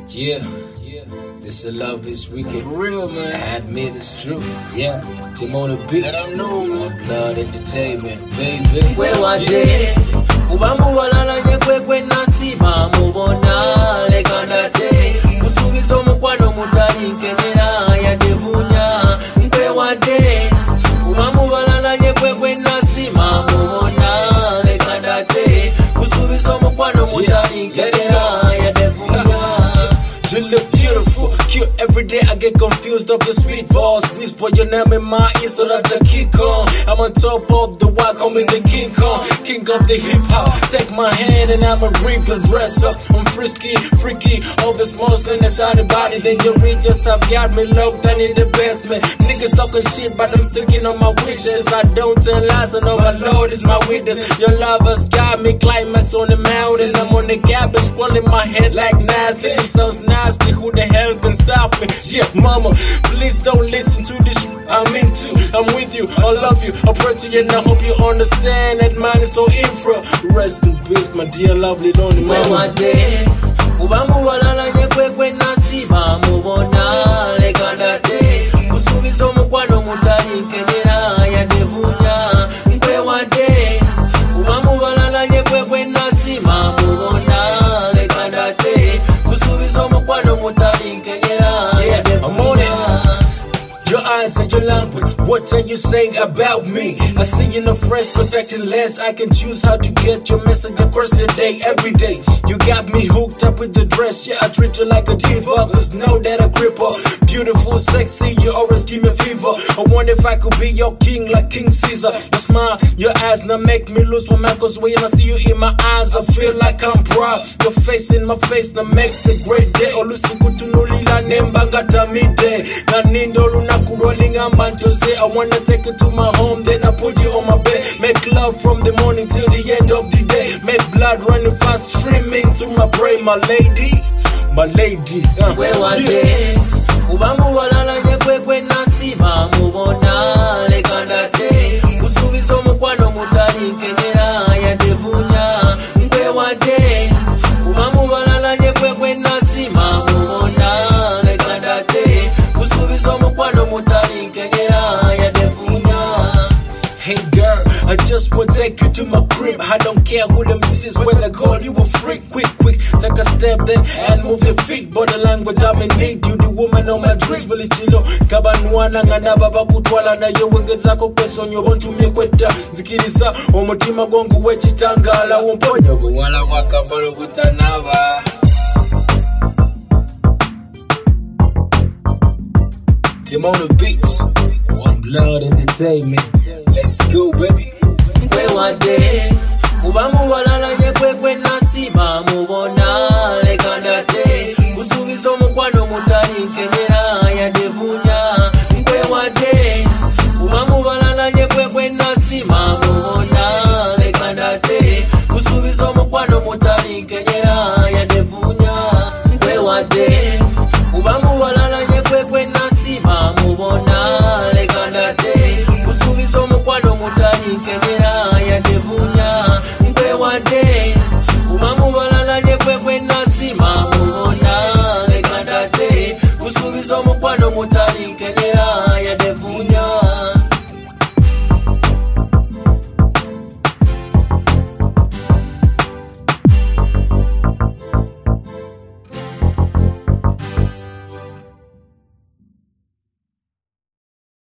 Yeah, this love is wicked. For real, man. I admit it's true. Yeah, Tim on the beats. One Blood Entertainment, baby. Kwe wade kubamu walala nyekwe kwe nasima mubona lekandate kusubiza mukwano mutali nkenyera ya devunya. Kwe wade kubamu walala nyekwe kwe nasima mubona lekandate kusubiza mukwano mutali nkenyera ya devunya. You look beautiful, cute every day. I get confused of your sweet voice. Whisper your name in my ear so that I kick on. I'm on top of the world, call me the King Kong, king of the hip hop. Take my hand and I'ma rip and dress up. I'm frisky, freaky, all the small and a shiny body. Then you read just have got me locked down in the basement. Niggas talking shit, but I'm sticking on my wishes. I don't tell lies, I know my Lord is my witness. Your lovers got me climax on the mountain. I'm on the cabbage, rolling my head like nothing. It sounds nasty, who the hell can stop me? Yeah, mama, please don't listen to this I'm into. I'm with you, I love you, I pray to you and I hope you understand that mine is so infra. Rest in peace, my dear lovely, don't you mama de kubamu walala nyekwe kwe nasima mubona lekandate kusubiza mukwano mutali nkenyera ya devunya. Kwe wade kubamu walala nyekwe kwe nasima mubona lekandate kusubiza mukwano mutali nkenyera ya devunya. Your eyes and your language, what are you saying about me? I see you in a fresh contacting lens. I can choose how to get your message across the day, every day. You got me hooked up with the dress. Yeah, I treat you like a diva, cause know that I grip her. Beautiful, sexy, you always give me fever. I wonder if I could be your king like King Caesar. Your smile, your eyes now make me lose my mind, cause when I see you in my eyes, I feel like I'm proud. Your face in my face now makes a great day. Olusukutunulila nembangata midday. Ganindolu rolling on Jose. I wanna take you to my home, then I put you on my bed. Make love from the morning till the end of the day. Make blood running fast, streaming through my brain, my lady, my lady. Kwe wade kubamu walala nyekwe kwe nasima mubona lekandate kusubiza mukwano mutali nkenyera ya devunya. Kwe wade kubamu walala nyekwe kwe nasima mubona lekandate kusubiza mukwano mutali nkenyera ya devunya. Hey girl, I just wanna take you to my crib. I don't care who them is, when I call you a freak. Quick, take a step then and move your feet. Body language, I'm in need. You the woman on my dreams. Bili chilo, kabanwana ngana baba kutwala na yo wenge zako kweso nyobo ntumye kweta. Zikiriza, omutima gwangu wechitangala. Umponyo kuwala wakapalo kutanava. Tim on the beats, One Blood Entertainment. Let's go, baby. Kwe wade kubamu walala nyekwe kwe nasima